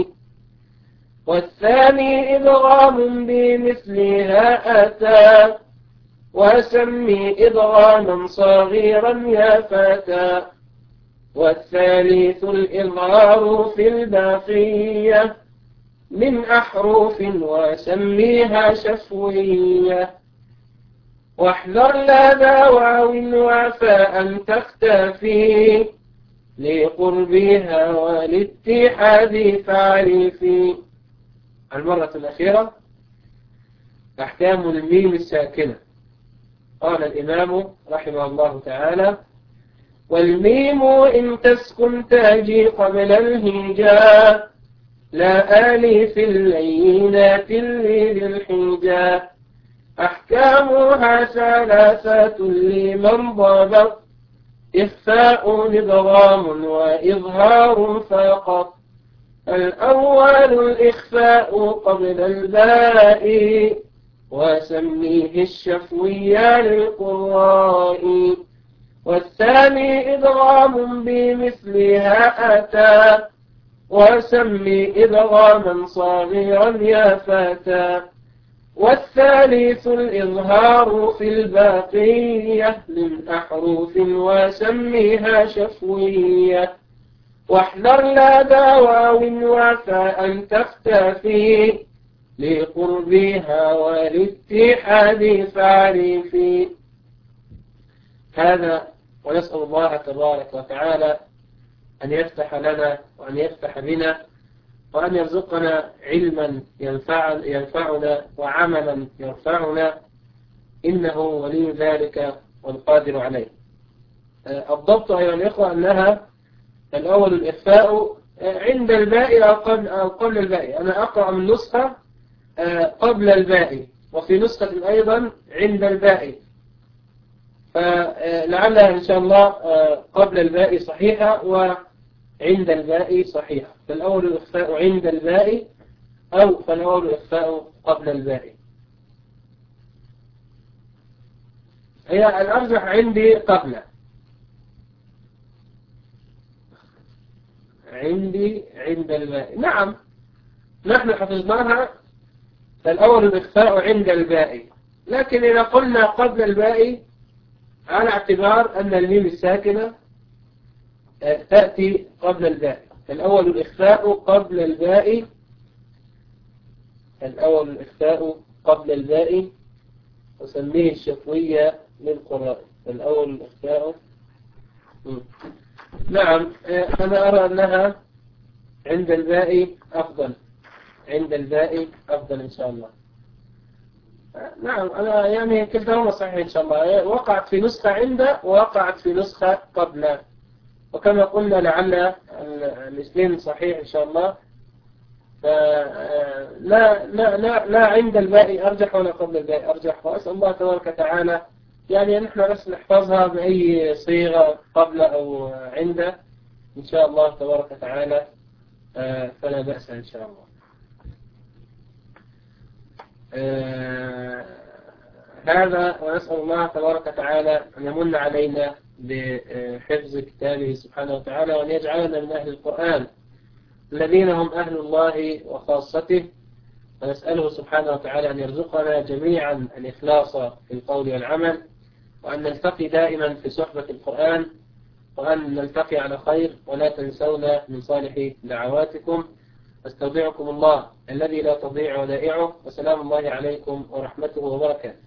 والثاني إدغام بمثلها أتى وسمي إدغاما صغيرا يا فتى. والثالث الإظهار في الباقية من أحرف وسميها شفوية. واحذر لا دواو وفاء تختفي لقربها والاتحاد فعرفي. المرة الأخيرة. أحكام الميم الساكنة. قال الإمام رحمه الله تعالى: والميم إن تسكن تاجي قبل الهجاء لا آلي في اللينات اللي بالحجاء. أحكامها ثلاثة لمن ضبط إخفاء إدغام وإظهار فقط. الأول الإخفاء قبل الباء وسميه الشفوية للقراء. والثاني إدغام بمثلها أتى وسمي إدغاما صغيرا يا فتى. والثالث الإظهار في الباقية من أحرف وسميها شفوية. واحذر لا دواو وفاء تختفي لقربها والاتحاد فعرفي. هذا ونسأل الله تبارك وتعالى أن يفتح لنا وأن يفتح بنا وأن يرزقنا علما ينفع ينفعنا وعملا يرفعنا إنه ولي ذلك والقادر عليه. الضبط أيها الإخوة أنها الأول الإخفاء عند الباء أو قبل, أو قبل الباء. أنا أقرأ من نسخة قبل الباء وفي نسخة أيضا عند الباء، فلعلها إن شاء الله قبل الباء صحيحة وعند الباء صحيحة. فالأول الإخفاء عند الباء أو فالأول الإخفاء قبل الباء. هي الأرجح عندي قبل عندي عند الباء. نعم نحن حفظناها فالأول الإخفاء عند الباء، لكن إذا قلنا قبل الباء على اعتبار أن الميم الساكنة تأتي قبل الباء. الأول الإخفاء قبل الباء الأول الإخفاء قبل الباء وسميه الشفوية للقراء. الأول الإخفاء. نعم أنا أرى أنها عند الباء أفضل عند الباء أفضل إن شاء الله. نعم أنا يعني كلتهما صحيح إن شاء الله. وقعت في نسخة عند ووقعت في نسخة قبل، وكما قلنا لعل الاثنين صحيح إن شاء الله. فلا لا لا لا عند الباء أرجح ولا قبل الباء أرجح. وأسأل الله تبارك وتعالى يعني نحن بس نحفظها بأي صيغة قبل أو عند إن شاء الله تبارك وتعالى، فلا بأس إن شاء الله. آه هذا ونسأل الله تبارك وتعالى أن يمن علينا بحفظ كتابه سبحانه وتعالى وأن يجعلنا من أهل القرآن الذين هم أهل الله وخاصته. ونسأله سبحانه وتعالى أن يرزقنا جميعا الإخلاص في القول والعمل، وأن نلتقي دائما في صحبة القرآن، وأن نلتقي على خير، ولا تنسونا من صالح دعواتكم. أستودعكم الله الذي لا تضيع ودائعه، وسلام الله عليكم ورحمته وبركاته.